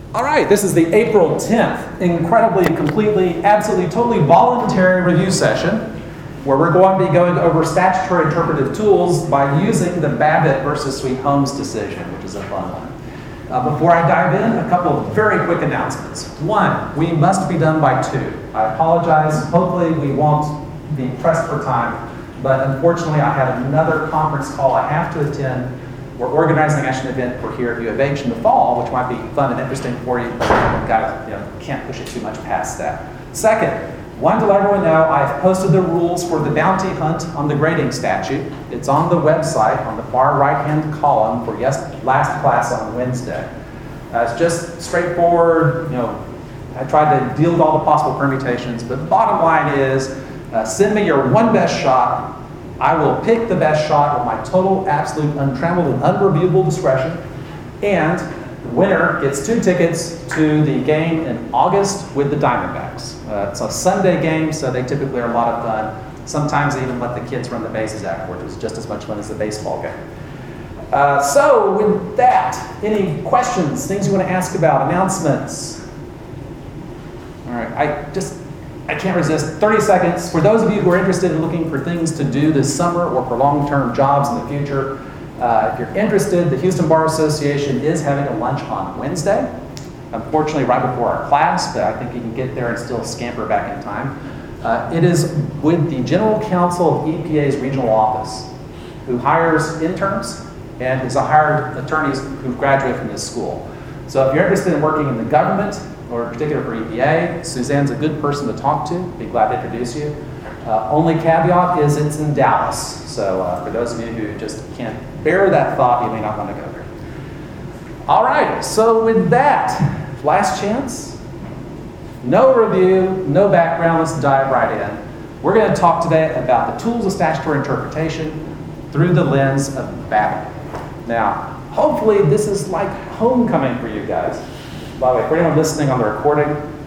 All right, this is the April 10th, incredibly, completely, absolutely, totally voluntary review session where we're going to be going over statutory interpretive tools by using the Babbitt versus Sweet Homes decision, which is a fun one. Before I dive in, a couple of very quick announcements. One, we must be done by 2. I apologize. Hopefully we won't be pressed for time, but unfortunately I have another conference call I have to attend. We're organizing actually an event for here at U of H in the fall, which might be fun and interesting for you, but can't push it too much past that. Second, wanted to let everyone know I've posted the rules for the bounty hunt on the grading statute. It's on the website on the far right-hand column for last class on Wednesday. It's just straightforward, I tried to deal with all the possible permutations, but the bottom line is send me your one best shot. I will pick the best shot with my total, absolute, untrammeled, and unreviewable discretion. And the winner gets 2 tickets to the game in August with the Diamondbacks. It's a Sunday game, so they typically are a lot of fun. Sometimes they even let the kids run the bases afterwards. It's just as much fun as the baseball game. So with that, any questions, things you want to ask about, announcements? All right, I can't resist. 30 seconds. For those of you who are interested in looking for things to do this summer or for long-term jobs in the future, if you're interested, the Houston Bar Association is having a lunch on Wednesday. Unfortunately, right before our class, but I think you can get there and still scamper back in time. It is with the General Counsel of EPA's regional office, who hires interns and has hired attorneys who graduate from this school. So if you're interested in working in the government, or in particular for EPA, Suzanne's a good person to talk to. Be glad to introduce you. Only caveat is it's in Dallas. So for those of you who just can't bear that thought, you may not want to go there. All right, so with that, last chance. No review, no background, let's dive right in. We're going to talk today about the tools of statutory interpretation through the lens of Babbitt. Now, hopefully this is like homecoming for you guys. By the way, for anyone listening on the recording,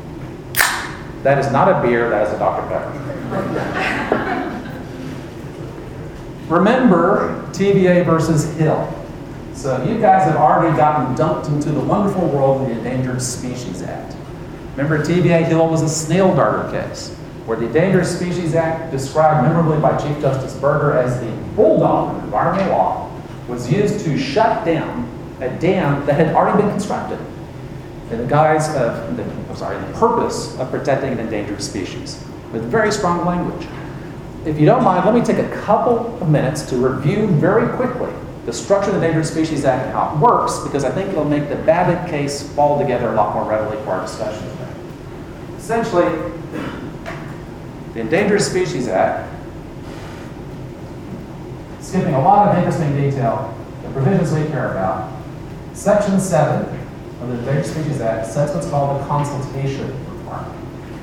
that is not a beer, that is a Dr. Pepper. Remember TVA versus Hill. So you guys have already gotten dumped into the wonderful world of the Endangered Species Act. Remember, TVA Hill was a snail darter case, where the Endangered Species Act, described memorably by Chief Justice Berger as the bulldog of environmental law, was used to shut down a dam that had already been constructed in the guise of, the purpose of protecting an endangered species, with very strong language. If you don't mind, let me take a couple of minutes to review very quickly the structure of the Endangered Species Act and how it works, because I think it'll make the Babbitt case fall together a lot more readily for our discussion today. Essentially, the Endangered Species Act, skipping a lot of interesting detail, the provisions we care about, Section 7 of the Endangered Species Act sets what's called a consultation requirement.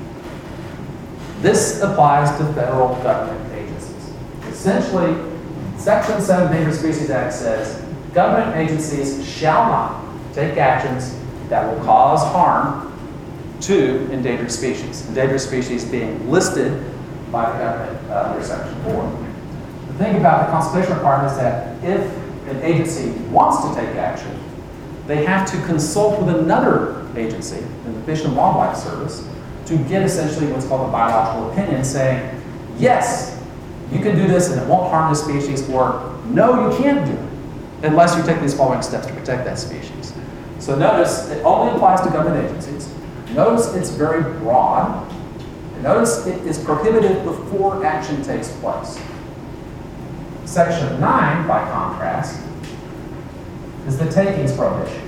This applies to federal government agencies. Essentially, Section 7 of the Endangered Species Act says government agencies shall not take actions that will cause harm to endangered species. Endangered species being listed by the government under Section 4. The thing about the consultation requirement is that if an agency wants to take action, they have to consult with another agency, the Fish and Wildlife Service, to get essentially what's called a biological opinion saying, yes, you can do this and it won't harm the species, or no, you can't do it unless you take these following steps to protect that species. So notice, it only applies to government agencies. Notice it's very broad. And notice it is prohibited before action takes place. Section 9, by contrast, is the takings prohibition.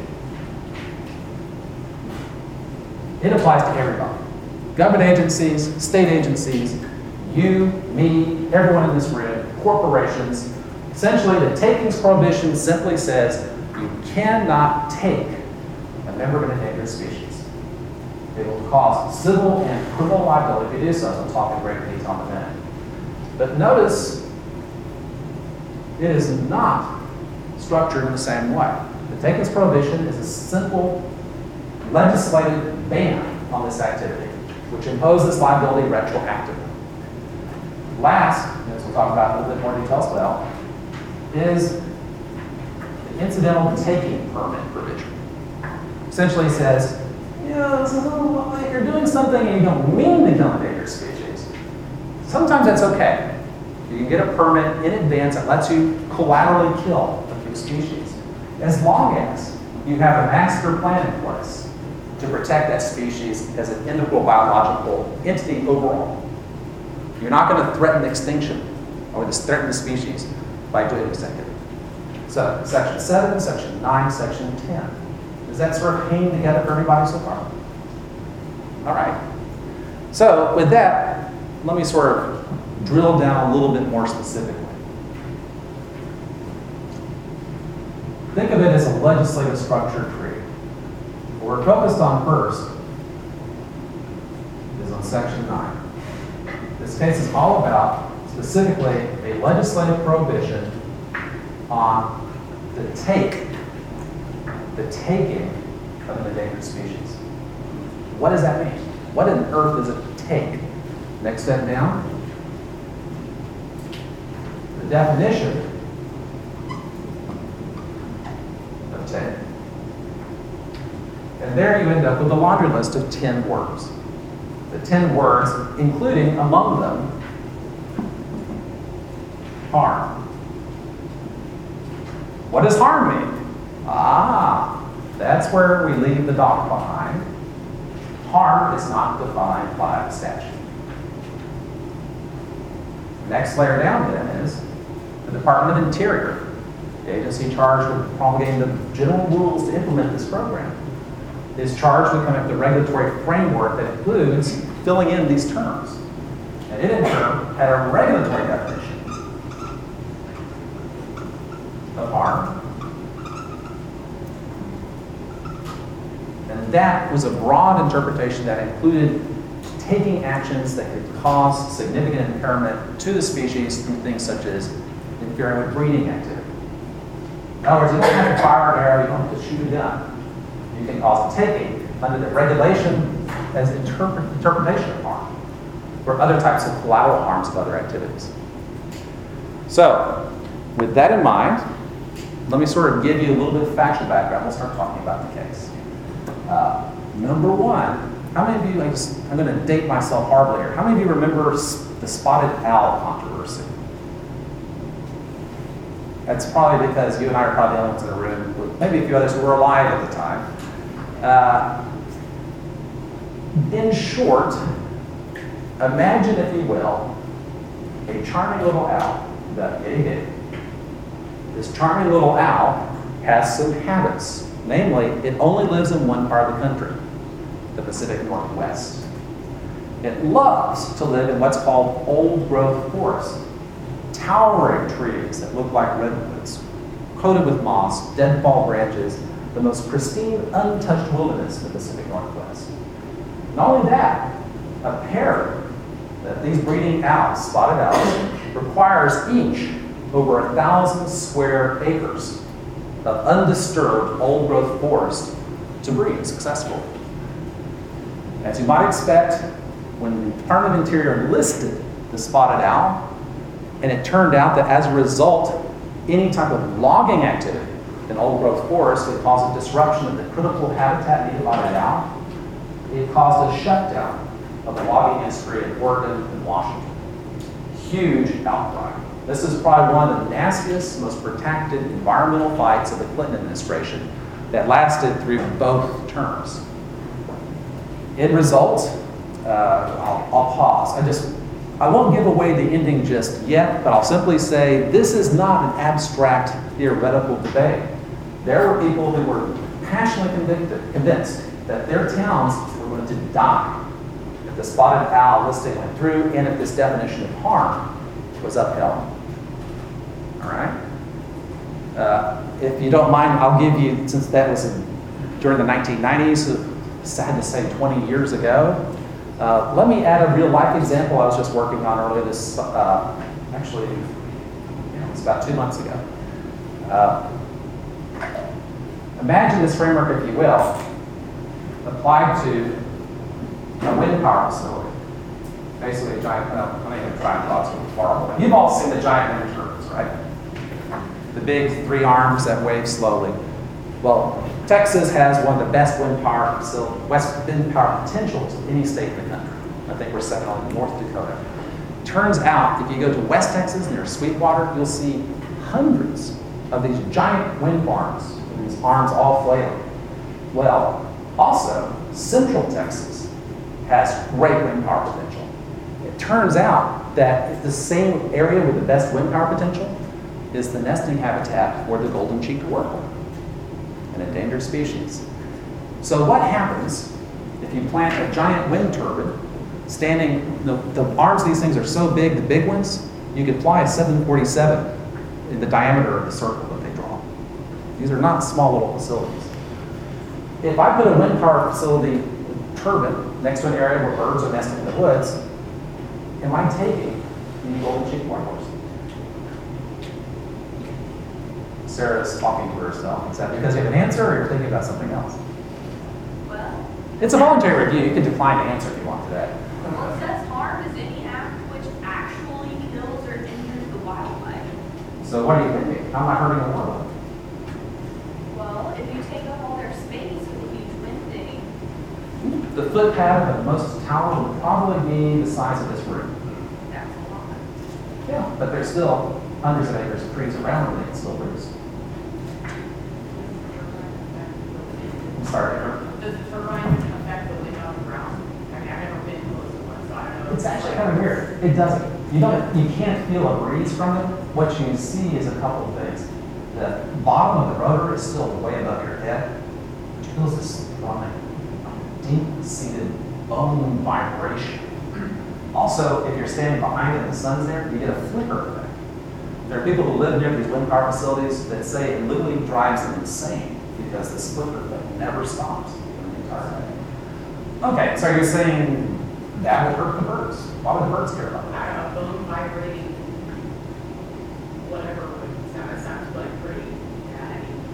It applies to everybody. Government agencies, state agencies, you, me, everyone in this room, corporations. Essentially, the takings prohibition simply says you cannot take a member of an endangered species. It will cause civil and criminal liability if you do so, as we'll talk in greater detail in a minute. But notice, it is not structured in the same way. The takings prohibition is a simple legislative ban on this activity, which imposes liability retroactively. Last, as we'll talk about in a little bit more detail as well, is the incidental taking permit provision. essentially says, you're doing something and you don't mean to kill endangered species. Sometimes that's okay. You can get a permit in advance that lets you collaterally kill a few species, as long as you have a master plan in place to protect that species as an integral biological entity overall. You're not going to threaten extinction or just threaten the species by doing this activity. So, section 7, section 9, section 10. Is that sort of hanging together for everybody so far? All right. So, with that, let me sort of drill down a little bit more specifically. Think of it as a legislative structure tree. What we're focused on first is on section 9. This case is all about, specifically, a legislative prohibition on the taking of an endangered species. What does that mean? What on earth does it take? Next step down. The definition of take. And there you end up with a laundry list of 10 words. The 10 words, including among them, harm. What does harm mean? That's where we leave the dog behind. Harm is not defined by statute. Next layer down then is the Department of Interior, the agency charged with promulgating the general rules to implement this program, is charged with coming up with a regulatory framework that includes filling in these terms. And it in turn had a regulatory definition of harm. And that was a broad interpretation that included taking actions that could cause significant impairment to the species through things such as interfering with breeding activity. In other words, you don't have to fire an arrow, you don't have to shoot a gun. You can cause a taking under the regulation as interpretation of harm, or other types of collateral harms of other activities. So, with that in mind, let me sort of give you a little bit of factual background. We'll start talking about the case. Number one, how many of you, I'm going to date myself horribly here, how many of you remember the spotted owl controversy? That's probably because you and I are probably the only ones in the room, with maybe a few others who were alive at the time. In short, imagine, if you will, a charming little owl, about yay big. This charming little owl has some habits. Namely, it only lives in one part of the country, the Pacific Northwest. It loves to live in what's called old-growth forest, towering trees that look like redwoods, coated with moss, deadfall branches, the most pristine, untouched wilderness in the Pacific Northwest. Not only that, a pair of these breeding owls, spotted owls, requires each over 1,000 square acres of undisturbed old-growth forest to breed successfully. As you might expect, when the Department of Interior listed the spotted owl, and it turned out that as a result, any type of logging activity in old-growth forest would cause a disruption of the critical habitat needed by the owl, it caused a shutdown of the logging industry in Oregon and Washington. Huge outcry. This is probably one of the nastiest, most protracted environmental fights of the Clinton administration that lasted through both terms. End result, I'll pause. I won't give away the ending just yet, but I'll simply say this is not an abstract theoretical debate. There were people who were passionately convinced that their towns were going to die if the spotted owl listing went through and if this definition of harm was upheld. All right? If you don't mind, I'll give you, since that was during the 1990s, sad to say 20 years ago, let me add a real life example I was just working on earlier this, actually, it's about 2 months ago. Imagine this framework, if you will, applied to a wind power facility. Basically a giant, I'm not even trying to talk to horrible. You've all seen the giant wind turbines, right? The big 3 arms that wave slowly. Well, Texas has one of the best wind power potentials of any state in the country. I think we're second only to North Dakota. Turns out, if you go to West Texas near Sweetwater, you'll see hundreds of these giant wind farms with these arms all flailing. Well, also, Central Texas has great wind power potential. It turns out that the same area with the best wind power potential is the nesting habitat for the golden-cheeked warbler, an endangered species. So what happens if you plant a giant wind turbine standing, the arms of these things are so big, the big ones, you could fly a 747 in the diameter of the circle that they draw. These are not small little facilities. If I put a wind power facility turbine next to an area where birds are nesting in the woods, am I taking the golden-cheeked warblers? Sarah's talking to herself. Is that because you have an answer or you're thinking about something else? Well, it's a voluntary review. You can decline to answer if you want today. Well, it says harm is any act which actually kills or injures the wildlife. So what are you thinking? How am I hurting the wildlife? Well, if you take up all their space with a huge wind thing. The footpad of the most tower would probably be the size of this room. That's a lot. Yeah, but there's still hundreds of acres of trees around them that can still produce. I'm sorry, Eric. Does the turbine affect the wind on the ground? I mean, I've never been close to one, so I don't know. It's actually kind of weird. It doesn't. You can't feel a breeze from it. What you see is a couple of things. The bottom of the rotor is still way above your head, which feels this deep-seated bone vibration. Also, if you're standing behind it and the sun's there, you get a flicker effect. There are people who live near these wind power facilities that say it literally drives them insane because this flicker effect never stops in the entire day. Okay, so you're saying that would hurt the birds? Why would the birds care about that? I don't know, bone vibrating, whatever would sound, it sounds like pretty, yeah, I mean,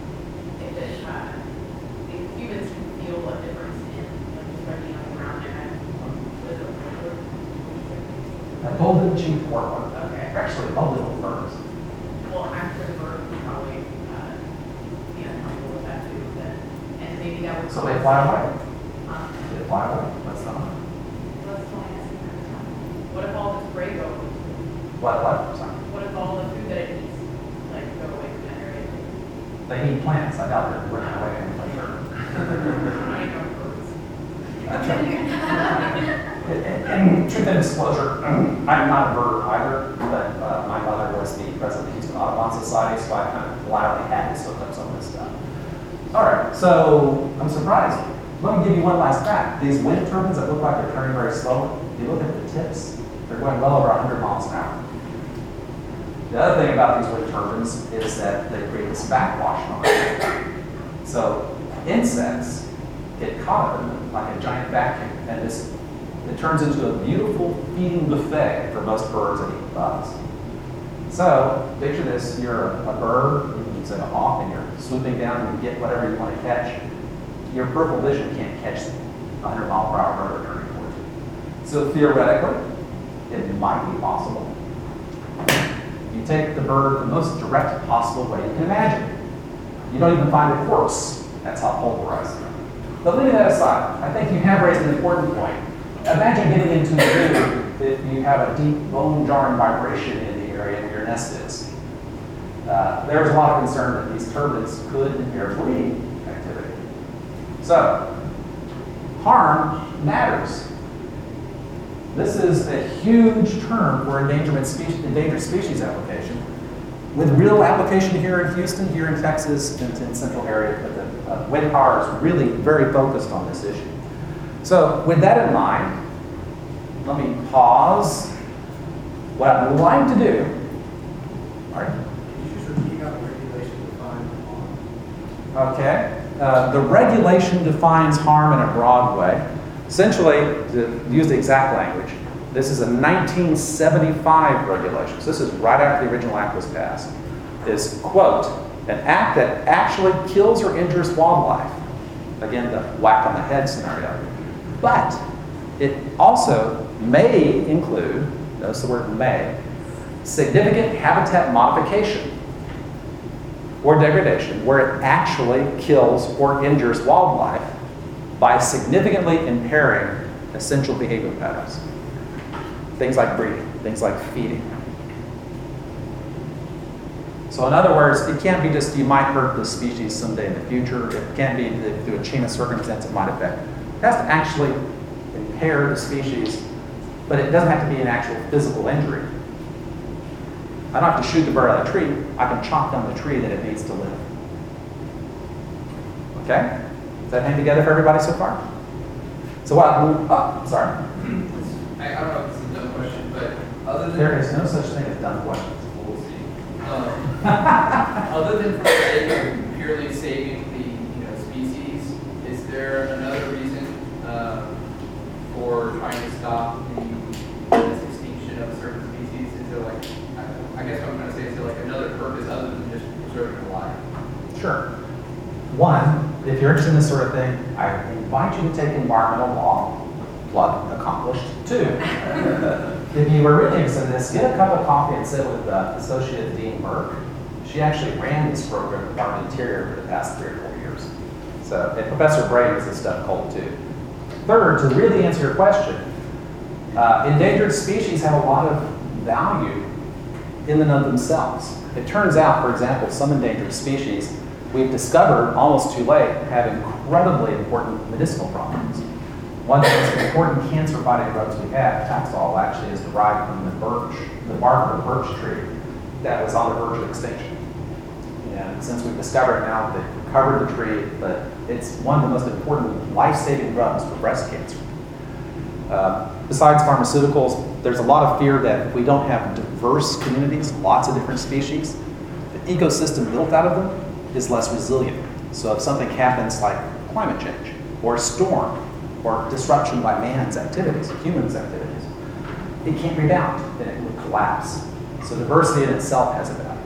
if humans can feel a difference in, like, just by being on the ground and with A golden-cheeked warbler. Okay. They're actually lovely little birds. well, after the bird would probably, be uncomfortable with that too, then, and maybe that would. So they fly away. Um, They fly away. That's not. What if all the spray goes? What? Sorry. What if all the food that it eats, like, go away from that area? They eat plants. I doubt they're running away in the winter. I know birds. In truth and disclosure, I'm not a birder either, but my mother was the president of the Houston Audubon Society, so I kind of gladly had to soak up some of this stuff. All right, so I'm surprised. Let me give you one last fact. These wind turbines that look like they're turning very slowly, if you look at the tips, they're going well over 100 miles an hour. The other thing about these wind turbines is that they create this backwash noise. So insects get caught up in them like a giant vacuum, and it turns into a beautiful feeding buffet for most birds that eat bugs. So picture this: you're a bird, you can say a hawk, and you're swooping down and you get whatever you want to catch. Your peripheral vision can't catch the 100-mile-per-hour rotor turning towards you. So theoretically, it might be possible. You take the bird the most direct possible way you can imagine. You don't even find a corpse. That's how pulverized they are. But leaving that aside, I think you have raised an important point. Imagine getting into a room if you have a deep bone-jarring vibration in the area where your nest is. There's a lot of concern that these turbines could impair breeding activity. So, harm matters. This is a huge term for endangered species application, with real application here in Houston, here in Texas, and in central area. But the wind power is really very focused on this issue. So, with that in mind, let me pause. What I'd like to do. All right. Can you just repeat how the regulation defines harm? Okay. The regulation defines harm in a broad way. Essentially, to use the exact language, this is a 1975 regulation. So this is right after the original act was passed. Is, quote, an act that actually kills or injures wildlife. Again, the whack on the head scenario. But it also may include, notice the word may, significant habitat modification. or degradation where it actually kills or injures wildlife by significantly impairing essential behavior patterns. Things like breeding, things like feeding. So in other words, it can't be just you might hurt the species someday in the future. It can't be that through a chain of circumstance it might affect. It has to actually impair the species, but it doesn't have to be an actual physical injury. I don't have to shoot the bird out of the tree. I can chop down the tree that it needs to live. Okay? Does that hang together for everybody so far? So what? Oh, sorry. I don't know if this is a dumb question, but other than There is no such thing as dumb questions. we'll see. Other than for the sake of purely saving the species, is there another reason for trying to stop the extinction of certain species? Is there like, I guess what I'm trying to say is there like another purpose other than just preserving a life? Sure. One, if you're interested in this sort of thing, I invite you to take environmental law. Plug accomplished. Two, if you were really interested in this, get a cup of coffee and sit with Associate Dean Burke. She actually ran this program at Department of Interior for the past 3 or 4 years. So, and Professor Bray is this stuff cold too. Third, to really answer your question, endangered species have a lot of value in and of themselves. It turns out, for example, some endangered species we've discovered almost too late have incredibly important medicinal properties. One of the most important cancer-fighting drugs we have, Taxol, actually is derived from the bark of a birch tree that was on the verge of extinction. And since we've discovered now that we've recovered the tree, but it's one of the most important life-saving drugs for breast cancer. Besides pharmaceuticals, there's a lot of fear that if we don't have diverse communities, lots of different species, the ecosystem built out of them is less resilient. So if something happens like climate change, or a storm, or disruption by man's activities, humans' activities, it can't rebound, then it would collapse. So diversity in itself has a value.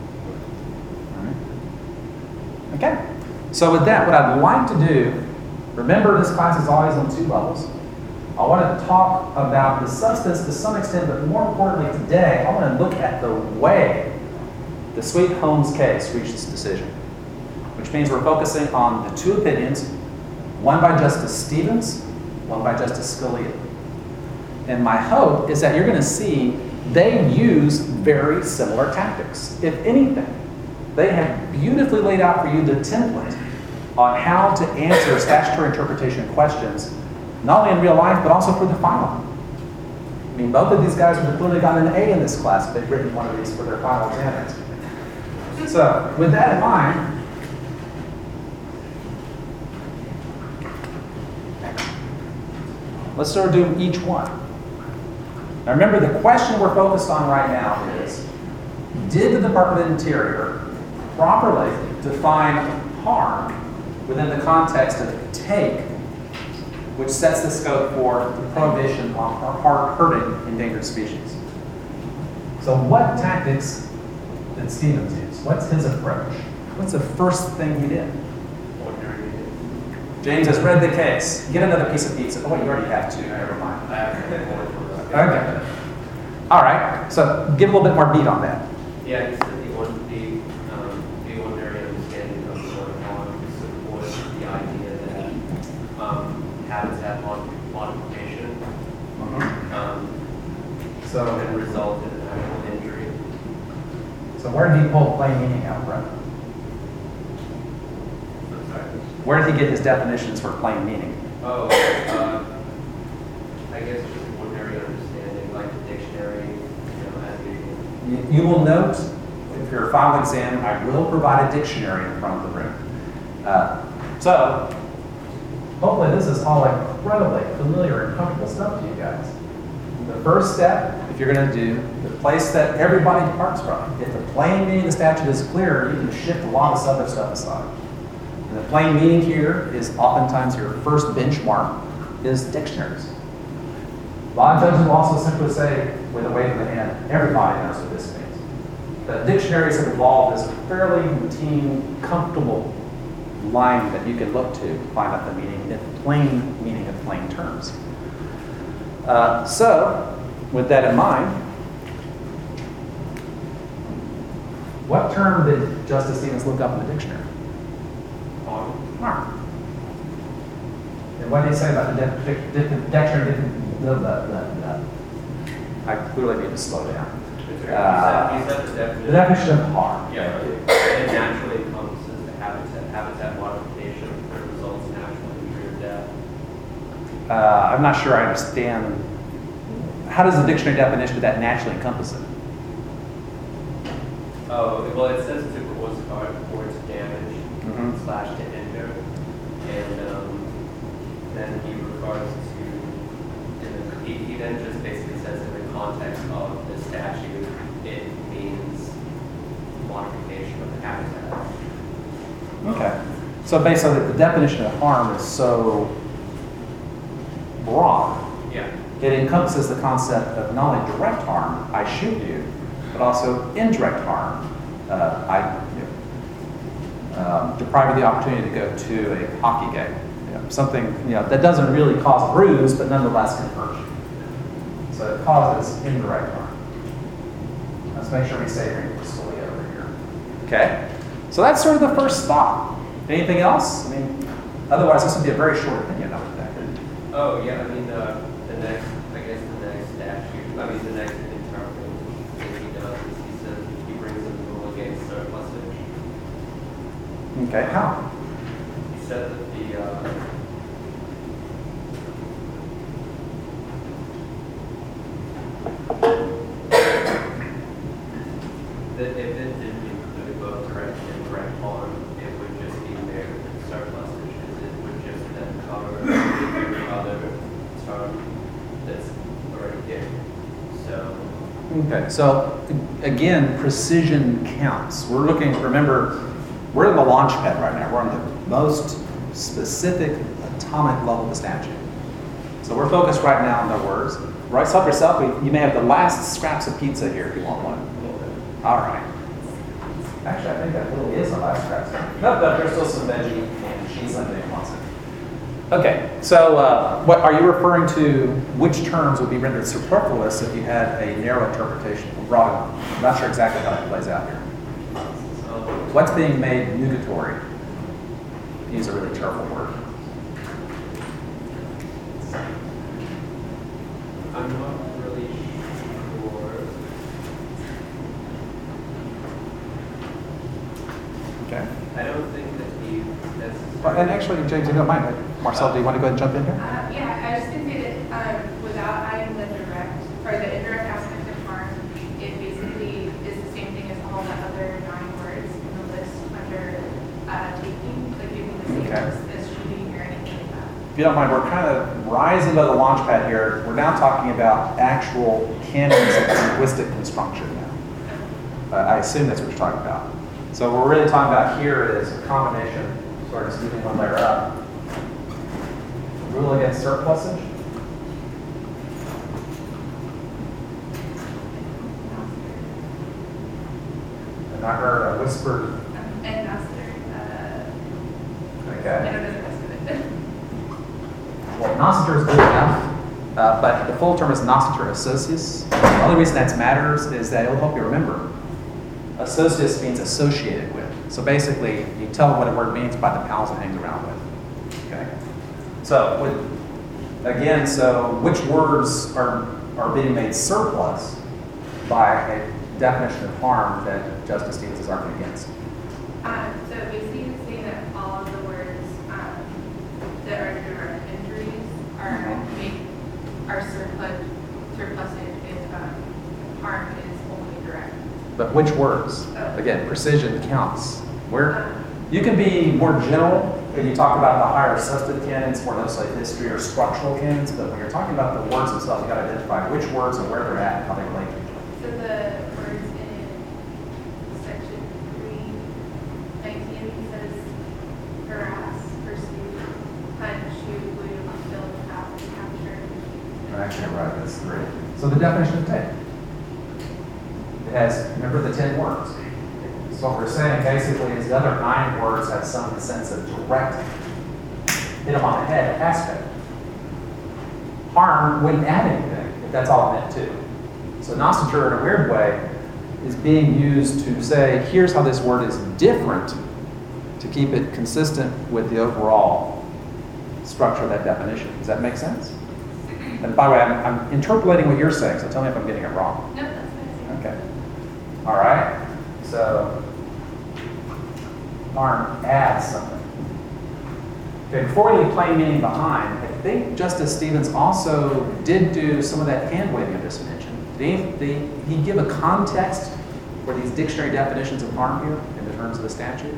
All right. Okay, so with that, what I'd like to do, remember this class is always on 2 levels. I want to talk about the substance to some extent, but more importantly today, I want to look at the way the Sweet Holmes case reached its decision, which means we're focusing on the 2 opinions, one by Justice Stevens, one by Justice Scalia. And my hope is that you're going to see they use very similar tactics. If anything, they have beautifully laid out for you the template on how to answer statutory interpretation questions, not only in real life, but also for the final. I mean, both of these guys would have clearly gotten an A in this class if they'd written one of these for their final exam answer. So, with that in mind, let's sort of do each one. Now remember, the question we're focused on right now is, did the Department of Interior properly define harm within the context of take, which sets the scope for the prohibition on hurting endangered species? So what tactics did Stevens use? What's his approach? What's the first thing he did? James has read the case. Get another piece of pizza. Oh, wait, you already have 2. Never mind. Okay. All right. So give a little bit more meat on that. Yeah, he said the ordinary understanding of the word harm supports the idea that habitat modification So, can result in an actual injury. so where did he pull plain meaning out from? I'm sorry. Where did he get his definitions for plain meaning? Oh, I guess just ordinary understanding, like the dictionary, as usual. You will note, if you're a final exam, I will provide a dictionary in front of the room. So, hopefully this is all incredibly familiar and comfortable stuff to you guys. The first step, if you're going to do, the place that everybody departs from, if the plain meaning of the statute is clear, you can shift a lot of this other stuff aside. And the plain meaning here is oftentimes your first benchmark is dictionaries. A lot of judges will also simply say, with a wave of the hand, everybody knows what this means. The dictionaries have evolved as a fairly routine, comfortable line that you can look to find out the meaning of plain terms. So, with that in mind, What term did Justice Stevens look up in the dictionary? Harm. And what did he say about the dictionary? I clearly need to slow down. He said the definition. The definition of harm. Yeah, it naturally encompasses the habitat modification that results in actual injury or death. I'm not sure I understand. How does the dictionary definition of that naturally encompass it? Oh, well, it says to cause harm or to damage Mhm. / to injure, and then he refers to, he then just basically says in the context of the statute, it means modification of the habitat. Okay. So basically, the definition of harm is so broad. Yeah. It encompasses the concept of not only direct harm, I shoot you, but also indirect harm. Deprive you of the opportunity to go to a hockey game. Something that doesn't really cause a bruise, but nonetheless can hurt you. So it causes indirect harm. Let's make sure we say everything fully over here. Okay. So that's sort of the first stop. Anything else? I mean, otherwise this would be a very short opinion, I would think. Oh, yeah, I mean, the next statute, the next interpretation he does is he says he brings in the rule against surplusage. Okay, how? He said that that if it didn't include both direct and indirect harm, it would just be mere surplusage, because it would just then cover every other term that's already there. So, Okay, so again, precision counts. We're looking, remember, we're in the launch pad right now. We're on the most specific atomic level of the statute. So we're focused right now on the words. Right, help yourself. You may have the last scraps of pizza here if you want one. All right. Actually, I think that really is the last scraps. No, there's still some veggie and cheese on there. Wants it. Okay, so what are you referring to? Which terms would be rendered superfluous if you had a narrow interpretation? Broad. I'm not sure exactly how that plays out here. What's being made nugatory? Use a really terrible word. I'm not really sure. Okay. I don't think that he necessarily. And actually, James, you don't mind. Marcel, do you want to go ahead and jump in here? Yeah, I was just going to say that without adding the direct or the indirect aspect of harm, it basically is the same thing as all the other 9 words in the list under taking, like giving the same Okay. list as shooting or anything like that. If you don't mind, we're kind of rising to the launch pad here. We're now talking about actual canons of linguistic construction now. I assume that's what you're talking about. So what we're really talking about here is a combination, sort of moving one layer up. Rule against surplusage. And I heard a whispered. And master, I Okay. don't know the rest of it. Well, nocitur is good enough, but the full term is nocitur associus. The only reason that matters is that it'll help you remember. Associus means associated with. So basically, you tell what a word means by the pals it hangs around with. Okay. So which words are being made surplus by a definition of harm that Justice Stevens is arguing against? So basically, it's saying that all of the words that are direct injuries are surplusage if harm is only direct. But which words? Again, precision counts. Where you can be more general when you talk about the higher substantive canons, more necessarily history or structural canons, but when you're talking about the words themselves, you got to identify which words and where they're at and how they relate to each other. So the words in section 319 says harass, pursue, hunt, shoot, wound, kill, trap, capture. Actually, right, that's 3. So the definition of take. It has, remember the 10 words. So what we're saying basically is the other 9 words have some sense of direct, hit them on the head aspect. Harm wouldn't add anything if that's all it meant to. So nocitur, in a weird way, is being used to say, here's how this word is different to keep it consistent with the overall structure of that definition. Does that make sense? And by the way, I'm interpolating what you're saying, so tell me if I'm getting it wrong. No, that's what I Okay. All right. So, Arm adds something. Okay, before we leave plain meaning behind, I think Justice Stevens also did do some of that hand waving I just mentioned. Did he give a context for these dictionary definitions of harm here in the terms of the statute?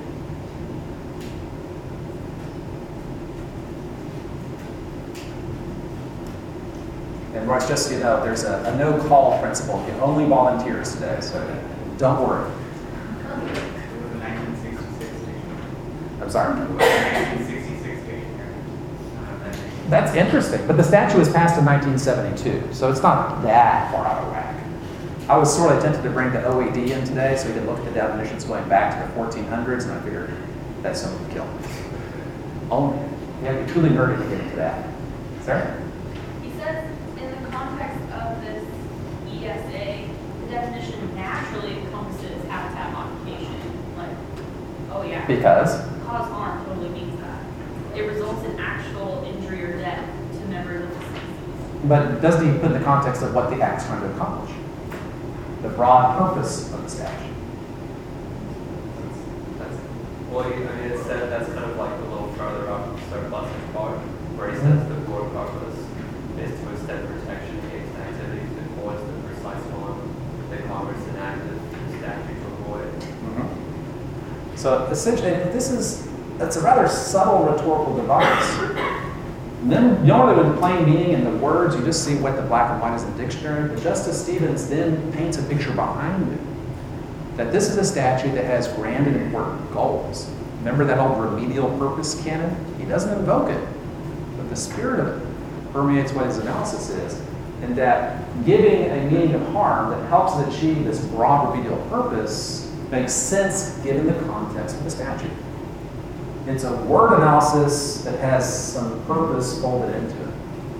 And Royce, just so you know, there's a no-call principle. You only volunteers today, so don't worry. It was a 1966 dictionary. I'm sorry? It was a 1966 dictionary. That's interesting, but the statute was passed in 1972, so it's not that far out of whack. I was sort of tempted to bring the OED in today so we could look at the definitions going back to the 1400s, and I figured that's something to kill. Only, you have to be truly nerdy to get into that. Sarah? He says in the context of this ESA, the definition naturally encompasses habitat modification. Like, oh yeah. Because? Cause harm totally means that. It results in actual injury or death to members of the species. But doesn't he put in the context of what the act's trying to accomplish? The broad purpose of the statute. Well, I mean, it said that's kind of like a little further up the surplusage part, where he says the broad purpose is to extend protection against activities that cause the precise harm that Congress enacted the statute to avoid. So essentially, that's a rather subtle rhetorical device. And then normally with plain meaning in the words, you just see what the black and white is in the dictionary, but Justice Stevens then paints a picture behind it. That this is a statute that has grand and important goals. Remember that old remedial purpose canon? He doesn't invoke it, but the spirit of it permeates what his analysis is. And that giving a meaning of harm that helps it achieve this broad remedial purpose makes sense given the context of the statute. It's a word analysis that has some purpose folded into it.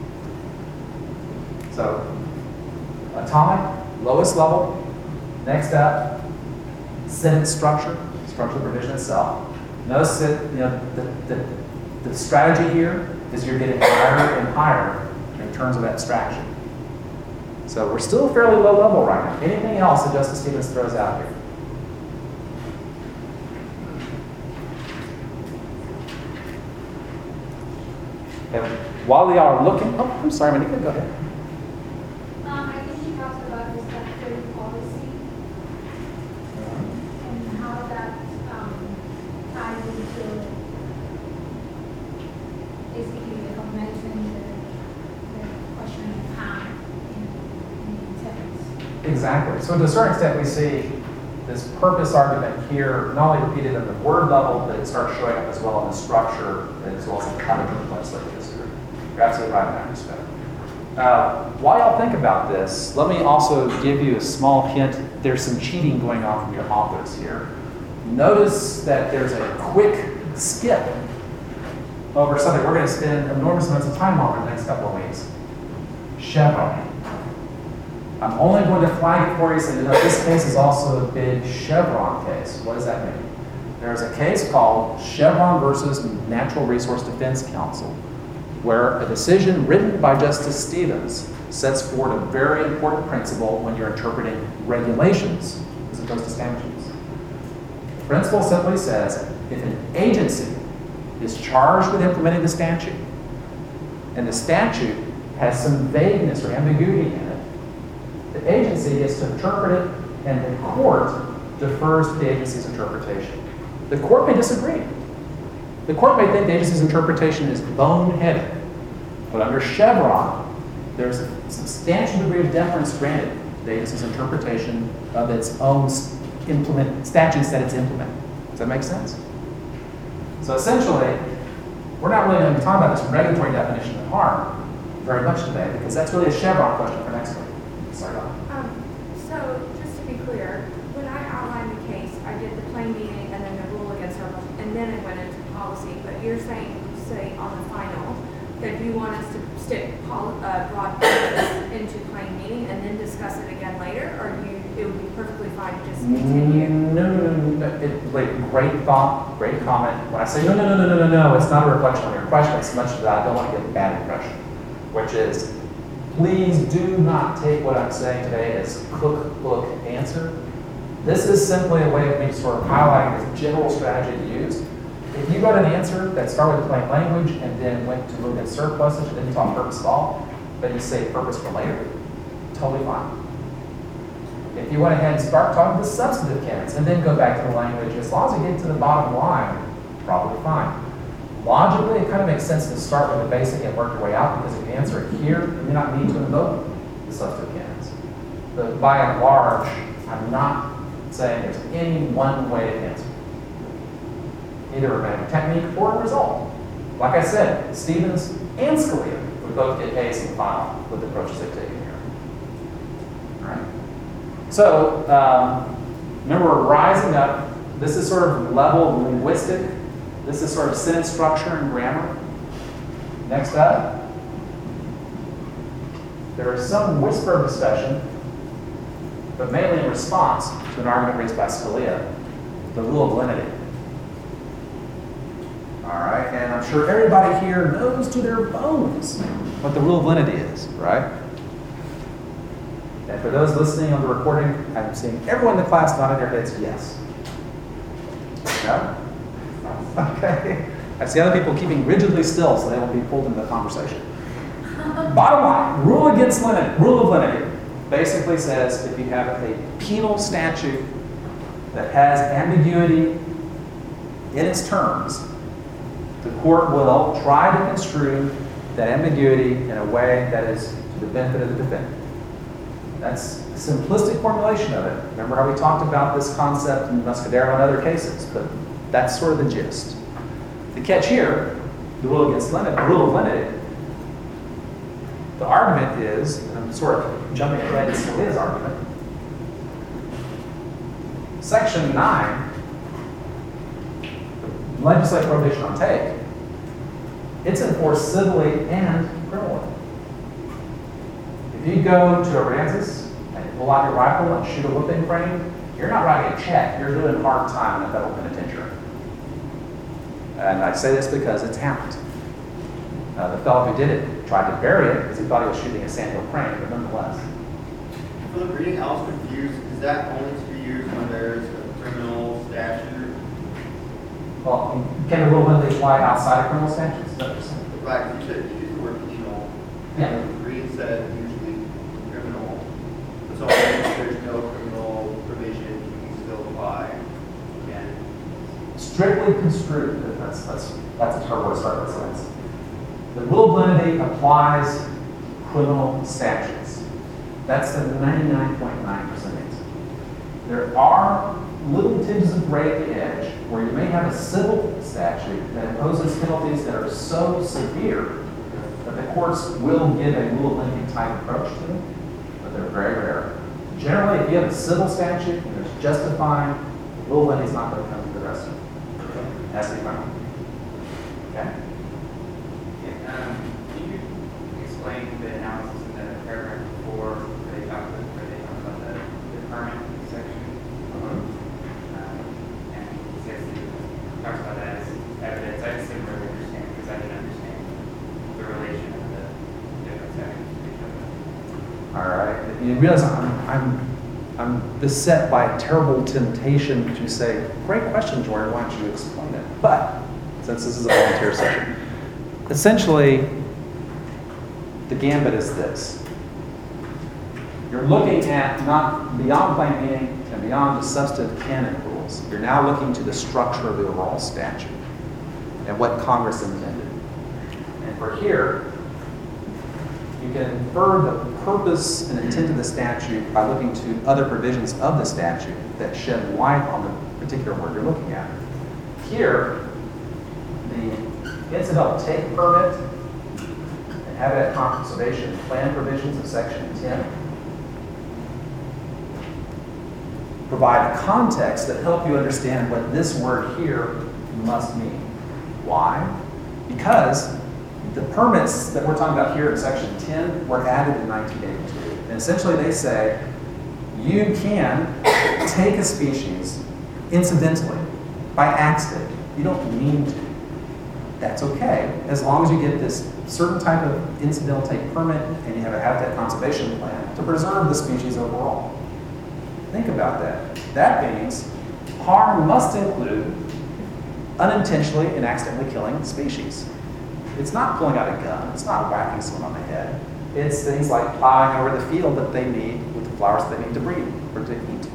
So, atomic, lowest level. Next up, sentence structure, structural provision itself. Notice that the strategy here is you're getting higher and higher in terms of abstraction. So we're still fairly low level right now. Anything else that Justice Stevens throws out here? Okay. While y'all are looking, oh, I'm sorry, Monica, go ahead. I think he talks about the statutory policy and how that ties into basically the convention, the question of harm in the sentence. Exactly. So to a certain extent, we see this purpose argument here not only repeated at the word level, but it starts showing up as well in the structure, as well as in how to legislative history. You're absolutely right in that respect. While y'all think about this, let me also give you a small hint. There's some cheating going on from your authors here. Notice that there's a quick skip over something we're going to spend enormous amounts of time on in the next couple of weeks. Chevron. I'm only going to flag it for you so you know this case is also a big Chevron case. What does that mean? There's a case called Chevron versus Natural Resource Defense Council, where a decision written by Justice Stevens sets forward a very important principle when you're interpreting regulations as opposed to statutes. The principle simply says if an agency is charged with implementing the statute, and the statute has some vagueness or ambiguity in it, the agency gets to interpret it, and the court defers to the agency's interpretation. The court may disagree. The court may think the agency's interpretation is boneheaded, but under Chevron, there's a substantial degree of deference granted to the agency's interpretation of its own statutes that it's implementing. Does that make sense? So essentially, we're not really going to be talking about this regulatory definition of harm very much today, because that's really a Chevron question for next week. Sorry, So, just to be clear, when I outlined the case, I did the plain meaning and then the rule against surplus, and then it went into policy. But you're saying, say, on the final, that you want us to stick broad purpose into plain meaning and then discuss it again later, or it would be perfectly fine to just continue? No. Great thought, great comment. When I say no, it's not a reflection on your question as much as I don't want to give a bad impression, which is, please do not take what I'm saying today as cookbook answer. This is simply a way of me sort of highlighting this general strategy to use. If you got an answer that started with plain language and then went to move in surplusage and didn't talk purpose at all, but you say purpose for later, totally fine. If you went ahead and start talking the substantive canons and then go back to the language, as long as you get to the bottom line, probably fine. Logically, it kind of makes sense to start with the basic and work your way out, because if you answer it here, you may not need to invoke the substantive canons. But by and large, I'm not saying there's any one way to answer. Either a grammatic technique or a result. Like I said, Stevens and Scalia would both get A's in the final with the approaches they've taken here. All right. So, remember, we're rising up. This is sort of level of linguistic. This is sort of sentence structure and grammar. Next up, there is some whisper of discussion, but mainly in response to an argument raised by Scalia, the rule of lenity. All right, and I'm sure everybody here knows to their bones what the rule of lenity is, right? And for those listening on the recording, I'm seeing everyone in the class nodding their heads yes. No? Okay. I see other people keeping rigidly still so they won't be pulled into the conversation. Bottom line, rule of lenity basically says if you have a penal statute that has ambiguity in its terms, the court will try to construe that ambiguity in a way that is to the benefit of the defendant. That's a simplistic formulation of it. Remember how we talked about this concept in Muscadero and other cases, but that's sort of the gist. The catch here, the rule of lenity, the argument is, and I'm sort of jumping ahead to Scalia's argument, Section 9, the legislative prohibition on take, it's enforced civilly and criminally. If you go to Aransas and pull out your rifle and shoot a whooping frame, you're not writing a check, you're doing hard time in a federal penitentiary. And I say this because it's happened. The fellow who did it tried to bury it because he thought he was shooting a sandhill crane, but nonetheless. For the reading, I was confused. Is that only to be used when there's a criminal statute? Well, can the rule of lenity apply outside of criminal statutes? Is that what you're saying? Right, you said you used the word penal. Yeah. And the reading said usually criminal. So if there's no criminal provision, you can still apply again. Strictly construed, that's a terrible way to start that sentence. The rule of lenity applies to criminal statutes. That's the 99.9% answer. There are little tinges of gray at the edge where you may have a civil statute that imposes penalties that are so severe that the courts will give a rule of lenity type approach to them, but they're very rare. Generally, if you have a civil statute and there's justifying, the rule of lenity is not going to come to the rest of it. It has to be found. Okay? Can you explain the analysis in the paragraph before where they talk about the current section? And he says he talks about that as evidence. I just didn't really understand because I didn't understand the relation of the different sections to each other. All right. You realize I'm beset by a terrible temptation to say, great question, Jordan, why don't you explain it? But since this is a volunteer session, essentially, the gambit is this. You're looking at not beyond plain meaning and beyond the substantive canon rules. You're now looking to the structure of the overall statute and what Congress intended. And for here, you can infer the purpose and intent of the statute by looking to other provisions of the statute that shed light on the particular word you're looking at. Here, the incidental take permit and habitat conservation plan provisions of Section 10 provide a context that help you understand what this word here must mean. Why? Because The permits that we're talking about here in section 10 were added in 1982. And essentially they say you can take a species incidentally, by accident. You don't mean to. That's okay, as long as you get this certain type of incidental take permit and you have a habitat conservation plan to preserve the species overall. Think about that. That means harm must include unintentionally and accidentally killing species. It's not pulling out a gun. It's not whacking someone on the head. It's things like plowing over the field that they need with the flowers that they need to breed or to eat.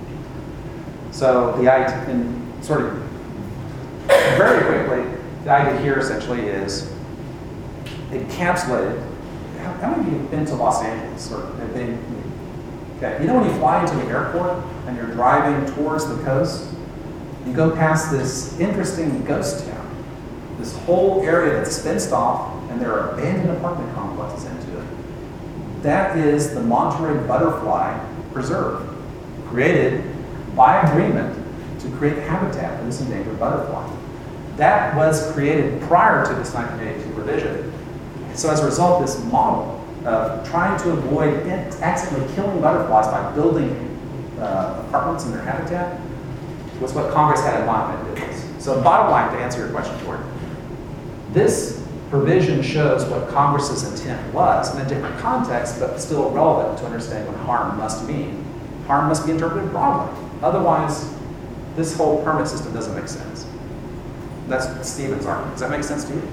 So the idea, and sort of very quickly, the idea here essentially is encapsulated. How many of you have been to Los Angeles or have been? Okay, you know when you fly into the airport and you're driving towards the coast, you go past this interesting ghost town. This whole area that's fenced off, and there are abandoned apartment complexes into it. That is the Monterey Butterfly Preserve, created by agreement to create habitat for this endangered butterfly. That was created prior to this 1982 revision. So as a result, this model of trying to avoid accidentally killing butterflies by building apartments in their habitat was what Congress had in mind when it did this. So bottom line, to answer your question, Jordan, this provision shows what Congress's intent was in a different context, but still relevant to understand what harm must mean. Harm must be interpreted broadly. Otherwise, this whole permit system doesn't make sense. That's Stephen's argument. Does that make sense to you?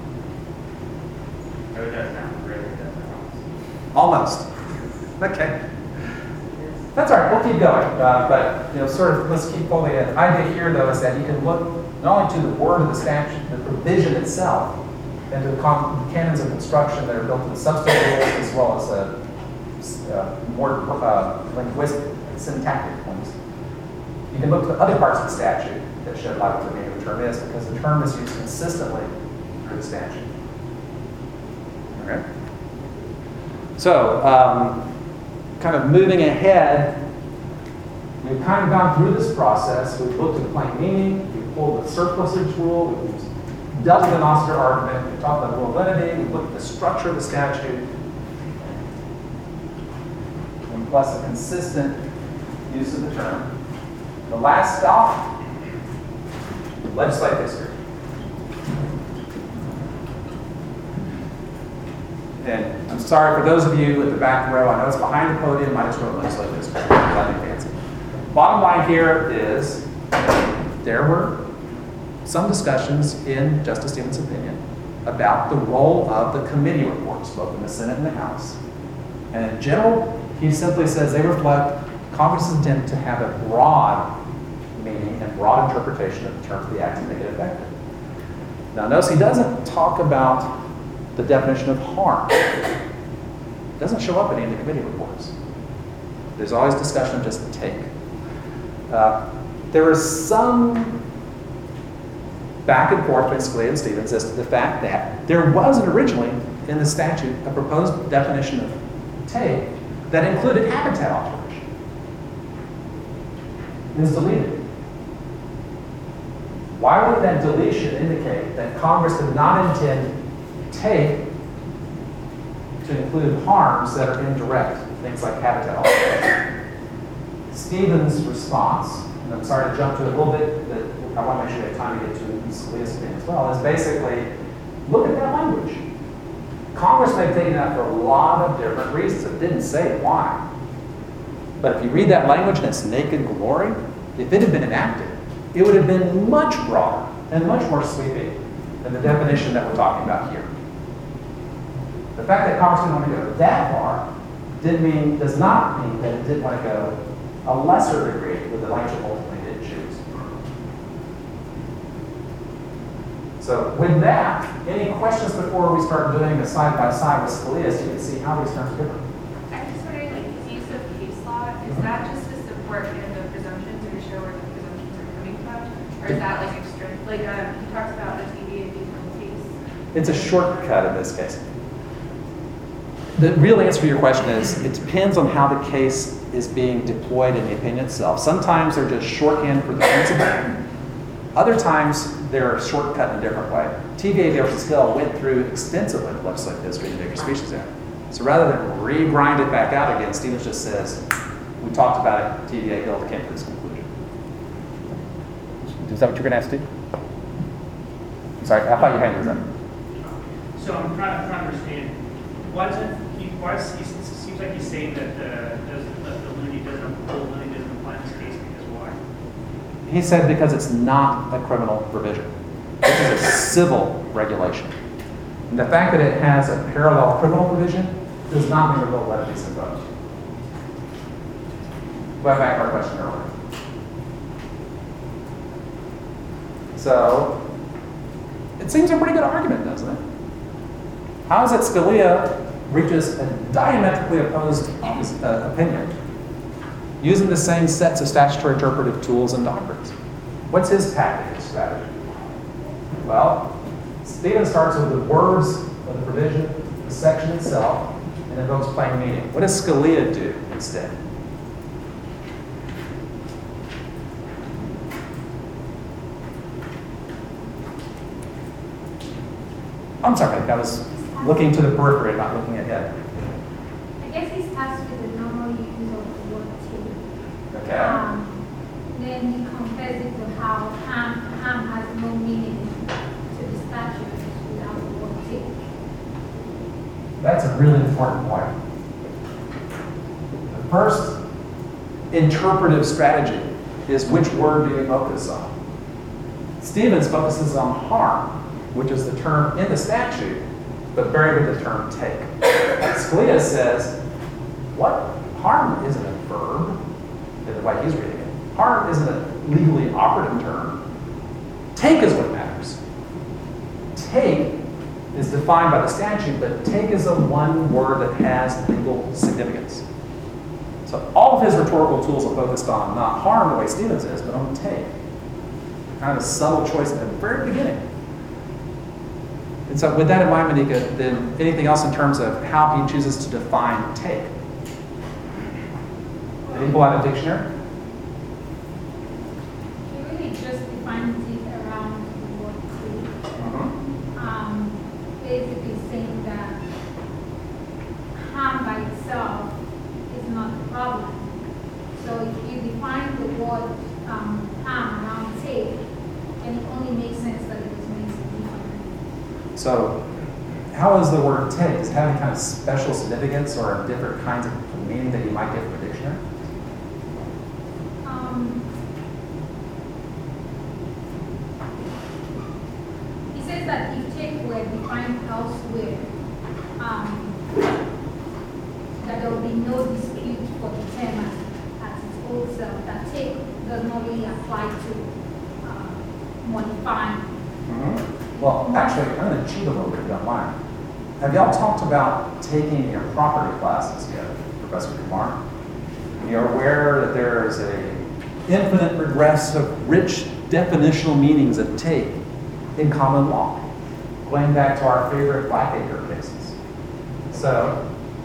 No, it does now. Really, it does now. Almost. Okay. That's all right. We'll keep going. But sort of, let's keep following it. The idea here, though, is that you can look not only to the word of the statute, the provision itself, and to the canons of construction that are built in the substantive rules, as well as more linguistic, syntactic ones. You can look to other parts of the statute that shed light on what the meaning of the term is, because the term is used consistently through the statute. Okay? So, kind of moving ahead, we've kind of gone through this process. We've looked at plain meaning, we've pulled the surplusage rule, we've dealt with the Noster argument, we've talked about validity, we've looked at the structure of the statute, and plus a consistent use of the term. The last stop, legislative history. And I'm sorry for those of you at the back row, I know it's behind the podium, I just wrote legislative history. Nothing fancy. Bottom line here is there were some discussions in Justice Stevens' opinion about the role of the committee reports, both in the Senate and the House. And in general, he simply says they reflect Congress's intent to have a broad meaning and broad interpretation of the terms of the act to make it effective. Now notice he doesn't talk about the definition of harm. It doesn't show up in any of the committee reports. There's always discussion of just the take. There is some back and forth between Scalia and Stevens as to the fact that there wasn't originally in the statute a proposed definition of take that included habitat alteration. It was deleted. Why would that deletion indicate that Congress did not intend take to include harms that are indirect, things like habitat alteration? Stevens' response, and I'm sorry to jump to it a little bit, but I want to make sure we have time to get to Scalia's opinion as well, is basically, look at that language. Congress may have taken that for a lot of different reasons. It didn't say why. But if you read that language in its naked glory, if it had been enacted, it would have been much broader and much more sweeping than the definition that we're talking about here. The fact that Congress didn't want to go that far does not mean that it didn't want to go a lesser degree with the language it ultimately did choose. So with that, any questions before we start doing a side-by-side with Scalia so you can see how these terms are different? I'm just wondering, his use of case law, is that just to support the presumptions or to show where the presumptions are coming from? Or is that extra? He talks about a TV and detailed case. It's a shortcut in this case. The real answer to your question is it depends on how the case is being deployed in the opinion itself. Sometimes they're just shorthand for the principle, Other times, they're shortcut in a different way. TVA versus Hill went through extensively the legislative history of the Endangered Species Act. So rather than re-grind it back out again, Stevens just says, we talked about it, TVA Hill came to this conclusion. Is that what you're going to ask, Steve? Sorry, I thought you had yours up. So I'm trying to understand, why is he seems like he's saying that the Looney doesn't apply in this case, because why? He said because it's not a criminal provision. This is a civil regulation. And the fact that it has a parallel criminal provision does not mean the rule levy is invoked. Going back to our question earlier. So, it seems a pretty good argument, doesn't it? How is it Scalia reaches a diametrically opposed opinion using the same sets of statutory interpretive tools and doctrines? What's his tactic and strategy? Well, Stevens starts with the words of the provision, the section itself, and invokes plain meaning. What does Scalia do instead? I'm sorry, I was looking to the periphery, not looking ahead. I guess it starts with the normal use of the word take. Okay. Then he compares it to how harm has no meaning to the statute without the word take. That's a really important point. The first interpretive strategy is which word do you focus on? Stevens focuses on harm, which is the term in the statute, but buried with the term take. Scalia says, what? Harm isn't a verb, in the way he's reading it. Harm isn't a legally operative term. Take is what matters. Take is defined by the statute, but take is a one word that has legal significance. So all of his rhetorical tools are focused on not harm the way Stevens is, but on take. Kind of a subtle choice at the very beginning. And so with that in mind, Monica, then anything else in terms of how he chooses to define take? Did he pull out a dictionary? He really just defines it around the word take. Basically saying that harm by itself is not the problem. So if you define the word harm around take, then it only makes sense that it was meant to be different. So how is the word take? Does it have any kind of special significance or different kinds of meaning that you might get from a dictionary? He says that if take were defined elsewhere, that there will be no dispute for the term as its old self, that take does not really apply to modifying. Well, actually, I'm going to cheat a little bit if you don't mind. Have y'all talked about taking your property classes yet, Professor Kumar? You're aware that there is a infinite regress of rich definitional meanings of take in common law, going back to our favorite Blackacre cases. So,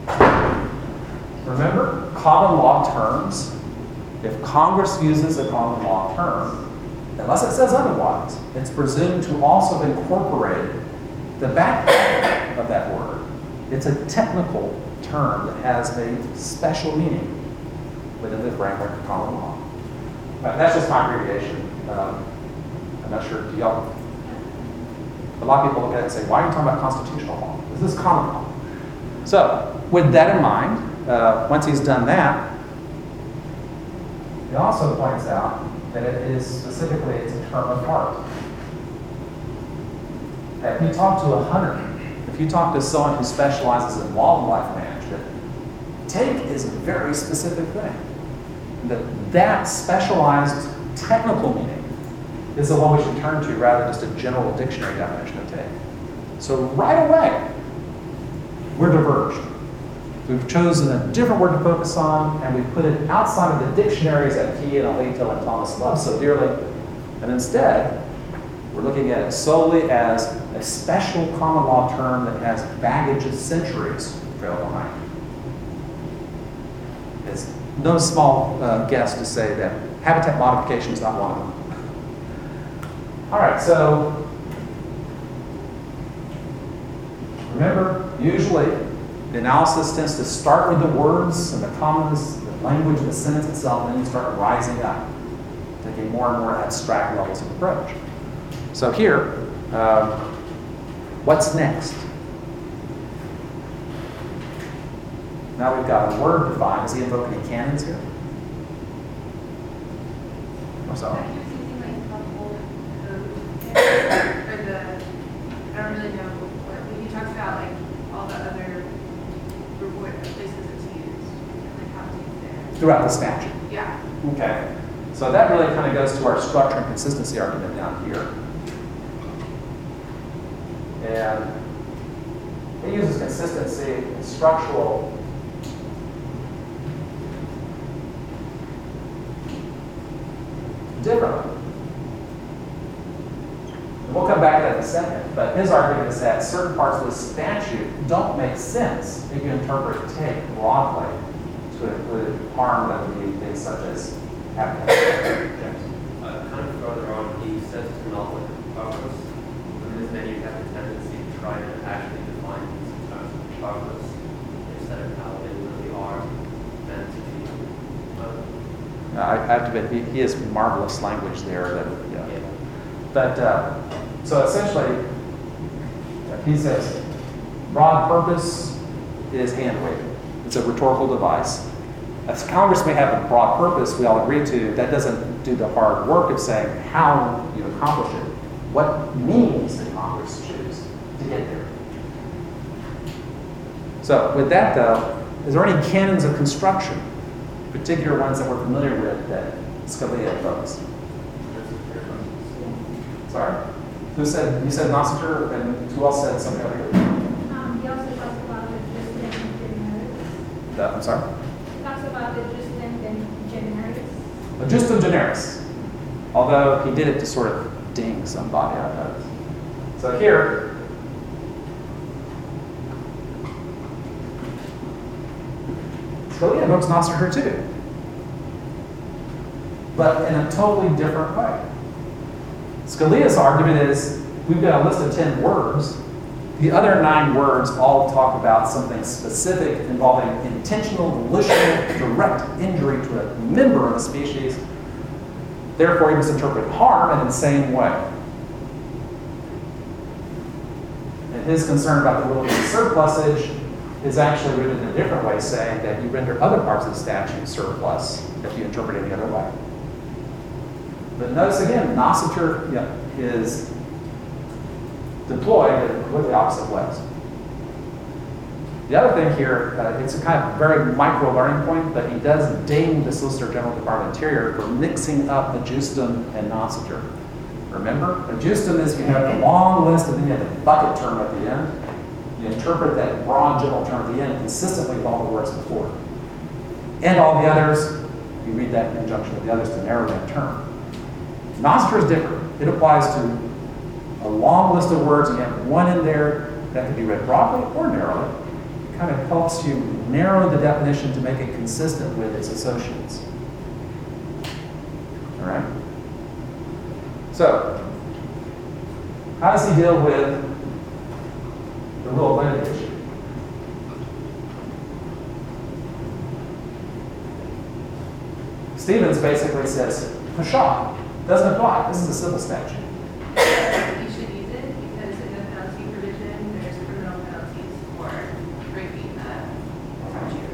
remember, common law terms, if Congress uses a common law term, unless it says otherwise, it's presumed to also have incorporated the background of that word. It's a technical term that has a special meaning within the framework of common law. But that's just my abbreviation. I'm not sure, do y'all? A lot of people look at it and say, why are you talking about constitutional law? This is common law. So, with that in mind, once he's done that, he also points out that it is specifically, it's a term of art. If you talk to a hunter, if you talk to someone who specializes in wildlife management, take is a very specific thing. That specialized technical meaning is the one we should turn to rather than just a general dictionary definition of take. So right away, we're diverged. We've chosen a different word to focus on, and we've put it outside of the dictionaries that he and Alito and Thomas love so dearly. And instead, we're looking at it solely as a special common law term that has baggage of centuries trailed behind it. It's no small guess to say that habitat modification is not one of them. All right, so remember, usually the analysis tends to start with the words and the commas, the language of the sentence itself, and then you start rising up, taking more and more abstract levels of approach. So here, what's next? Now we've got a word defined. Is he invoking any canons here? What's that? I keep using like the whole code, or I don't really know what, he talks about like all the other reward places it's used, and like how it's used there. Throughout the statute. Yeah. Okay. So that really kind of goes to our structure and consistency argument down here. And it uses consistency and structural differently. And we'll come back to that in a second, but his argument is that certain parts of the statute don't make sense if you interpret take broadly to include harm that would be things such as habitat. Kind of further on, he says to not look at purpose, and this menu has a tendency to try to actually define these in terms of purpose instead of how they really are meant to be. I have to admit, he has marvelous language there. That, yeah. But so essentially, he says broad purpose is hand waving. It's a rhetorical device. As Congress may have a broad purpose we all agree to, that doesn't do the hard work of saying how you accomplish it. What means did Congress choose to get there? So with that though, is there any canons of construction, particular ones that we're familiar with that Scalia invokes? Sorry? Who said, you said Nossiter, and who else said something over here? He also talks about the justem generis. I'm sorry? He talks about the justem generis. The justum generis, although he did it to sort of ding somebody, I know. So here, Scalia invokes Nossiter too, but in a totally different way. Scalia's argument is, we've got a list of 10 words. The other 9 words all talk about something specific involving intentional, volitional, direct injury to a member of a species. Therefore, he must interpret harm in the same way. And his concern about the rule of surplusage is actually written in a different way, saying that you render other parts of the statute surplus if you interpret it any other way. But notice again, Nossiter is deployed in completely opposite ways. The other thing here, it's a kind of very micro learning point, but he does ding the Solicitor General Department of Interior for mixing up the justum and Nossiter. Remember, a justum is you have the long list and then you have the bucket term at the end. You interpret that broad general term at the end consistently with all the words before. And all the others, you read that in conjunction with the others to narrow that term. Nossiter is different. It applies to a long list of words, and you have one in there that can be read broadly or narrowly. It kind of helps you narrow the definition to make it consistent with its associates. All right? So, how does he deal with the rule of lenity issue? Stevens basically says, pshaw, doesn't apply. This is a civil statute. You should use it because in the penalty provision, there's criminal penalties for breaking the statute.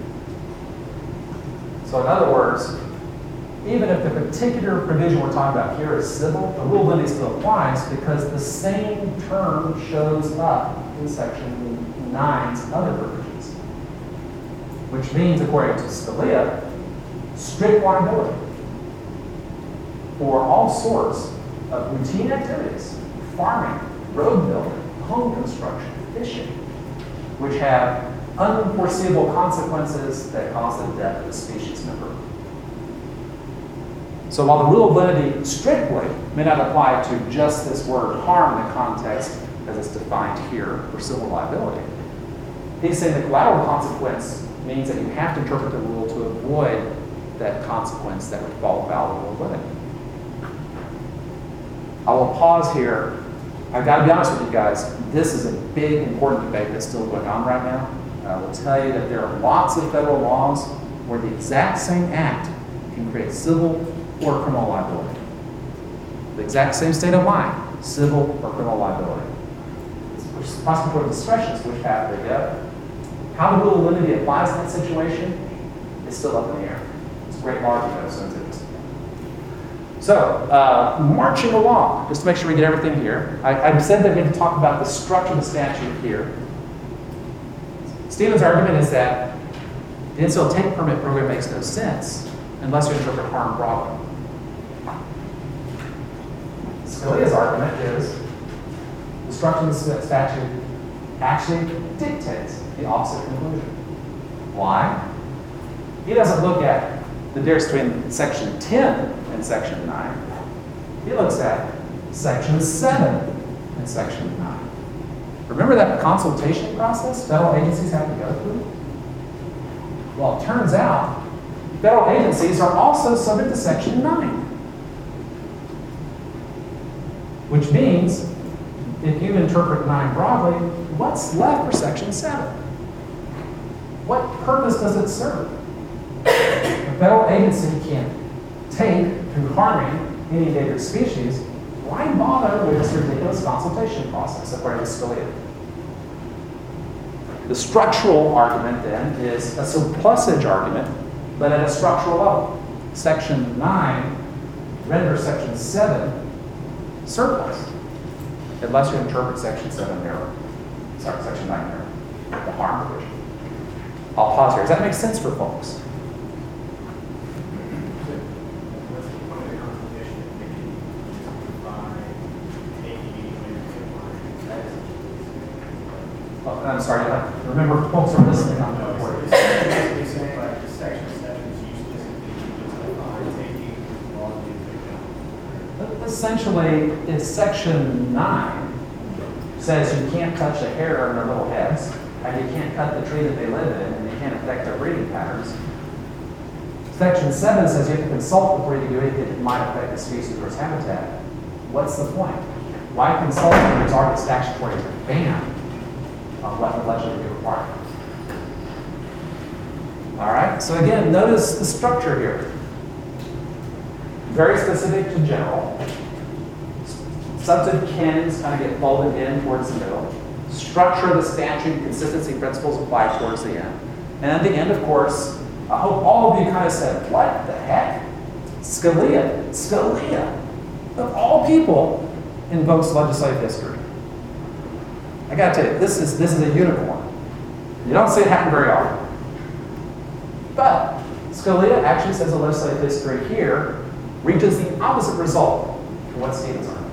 So in other words, even if the particular provision we're talking about here is civil, the rule of lenity still applies because the same term shows up in Section 9's other provisions. Which means, according to Scalia, strict liability for all sorts of routine activities, farming, road building, home construction, fishing, which have unforeseeable consequences that cause the death of a species member. So while the rule of lenity strictly may not apply to just this word harm in the context as it's defined here for civil liability, he's saying the collateral consequence means that you have to interpret the rule to avoid that consequence that would fall afoul of the rule of lenity. I will pause here. I've got to be honest with you guys. This is a big, important debate that's still going on right now. I will tell you that there are lots of federal laws where the exact same act can create civil or criminal liability. The exact same state of mind, civil or criminal liability. It's prosecutorial discretion is which path they go. How the rule of lenity applies in that situation is still up in the air. It's a great margin, though, so it's interesting. So, marching along, just to make sure we get everything here. I've said that we're going to talk about the structure of the statute here. Stephen's argument is that the incidental take permit program makes no sense unless you interpret harm broadly. Scalia's argument is the structure of the statute actually dictates the opposite conclusion. Why? He doesn't look at the difference between section 10 and section 9. He looks at section 7 and section 9. Remember that consultation process federal agencies have to go through? Well, it turns out federal agencies are also subject to section 9. Which means, if you interpret 9 broadly, what's left for section 7? What purpose does it serve? A federal agency can take through harming any endangered species. Why bother with this ridiculous consultation process, according to Scalia? The structural argument, then, is a surplusage argument, but at a structural level. Section 9 renders section 7 surplus, unless you interpret section 7 narrow. Sorry, section 9 narrow, the harm provision. I'll pause here. Does that make sense for folks? What's the point of the consultation if they can define taking Oh, I'm sorry. Remember, folks are listening on the board. basically saying like the section 7 is useless if they can just define taking broadly as they can. Essentially, it's section 9 says you can't touch a hair on their little heads, and you can't cut the tree that they live in, and you can't affect their breeding patterns. Section 7 says you have to consult before you do anything that might affect the species or its habitat. What's the point? Why consult when there's already statutory ban on what allegedly be required? All right, so again, notice the structure here. Very specific to general. Substantive canons kind of get folded in towards the middle. Structure of the statute, consistency principles apply towards the end. And at the end, of course, I hope all of you kind of said, what the heck? Scalia, of all people, invokes legislative history. I gotta tell you, this is a unicorn. You don't see it happen very often. But Scalia actually says the legislative history here reaches the opposite result of what Stevens argues.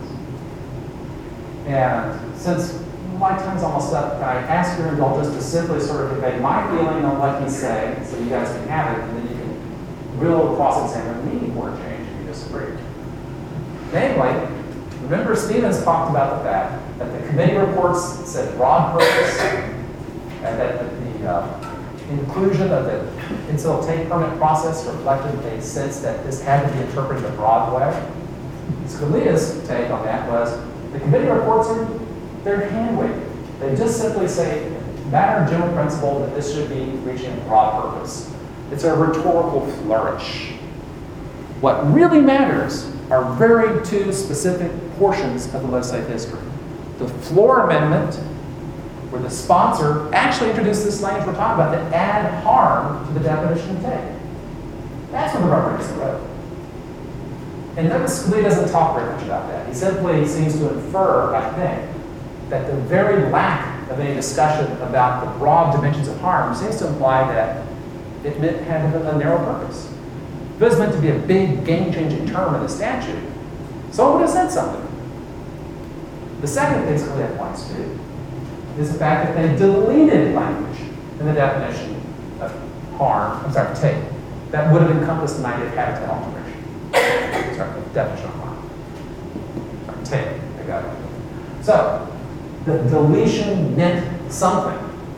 And since my time's almost up, I ask your indulgence to simply sort of convey my feeling on what he's saying so you guys can have it, and then you can real cross-examine me or change if you disagree. Namely, remember Stevens talked about the fact that the committee reports said broad purpose, and that the inclusion of the incidental take permit process reflected a sense that this had to be interpreted in a broad way. Scalia's take on that was the committee reports they're hand-waving. They just simply say, matter of general principle that this should be reaching a broad purpose. It's a rhetorical flourish. What really matters are very two specific portions of the legislative history. The floor amendment, where the sponsor actually introduced this language we're talking about that add harm to the definition of take. That's when the rubber hits the road. And notice Scalia doesn't talk very much about that. He simply seems to infer, I think, that the very lack of any discussion about the broad dimensions of harm seems to imply that it had a narrow purpose. If it was meant to be a big game-changing term in the statute, so it would have said something. The second thing Scalia points to is the fact that they deleted language in the definition of harm, take, that would have encompassed the native habitat alteration. Sorry, the definition of harm. Take, I got it. So, the deletion meant something.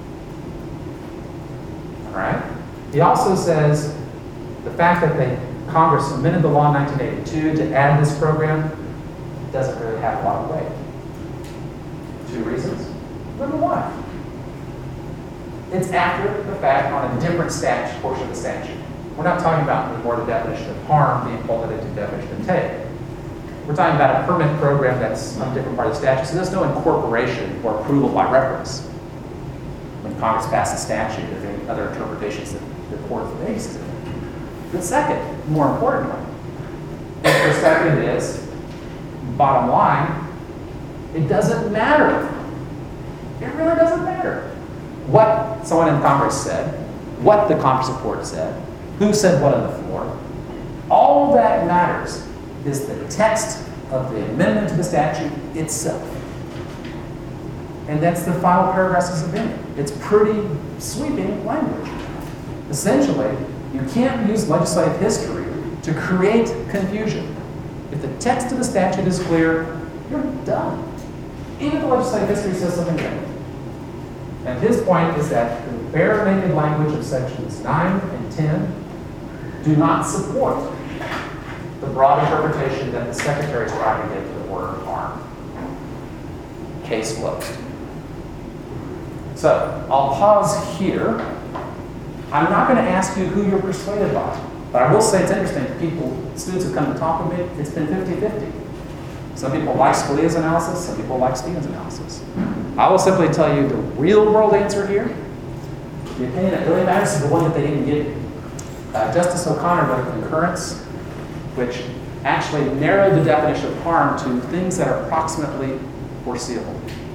All right? He also says the fact that Congress amended the law in 1982 to add this program doesn't really have a lot of weight. 2 reasons. Number 1, it's after the fact on a different portion of the statute. We're not talking about anymore the definition of harm being folded into the definition of take. We're talking about a permit program that's on a different part of the statute, so there's no incorporation or approval by reference. When Congress passed the statute, if there are any other interpretations that the court makes of it. The second, more importantly, the second is, bottom line, it doesn't matter. It really doesn't matter what someone in Congress said, what the Congress report said, who said what on the floor. All that matters is the text of the amendment to the statute itself. And that's the final paragraph's opinion. It's pretty sweeping language. Essentially, you can't use legislative history to create confusion. If the text of the statute is clear, you're done. Even if the legislative history says something different. And his point is that the bare naked language of sections 9 and 10 do not support the broad interpretation that the Secretary is trying to give to the word harm. Case closed. So, I'll pause here. I'm not going to ask you who you're persuaded by, but I will say it's interesting. Students who come to talk with me, it's been 50-50. Some people like Scalia's analysis, some people like Stevens' analysis. I will simply tell you the real world answer here. The opinion that really matters is the one that they didn't give you. Justice O'Connor wrote a concurrence which actually narrowed the definition of harm to things that are approximately foreseeable.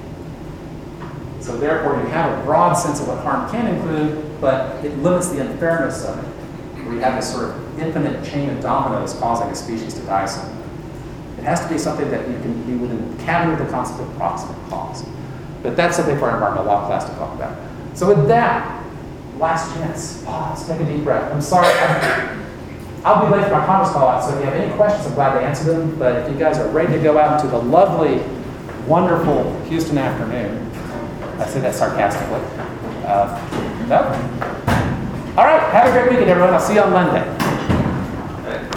So therefore, you have a broad sense of what harm can include, but it limits the unfairness of it. We have this sort of infinite chain of dominoes causing a species to die somewhere. It has to be something that you can be within the category of the concept of proximate cause. But that's something for our environmental law class to talk about. So with that, last chance. Let's take a deep breath. I'm sorry. I'll be late for my conference call out, so if you have any questions, I'm glad to answer them. But if you guys are ready to go out into the lovely, wonderful Houston afternoon, I say that sarcastically. No? All right. Have a great weekend, everyone. I'll see you on Monday.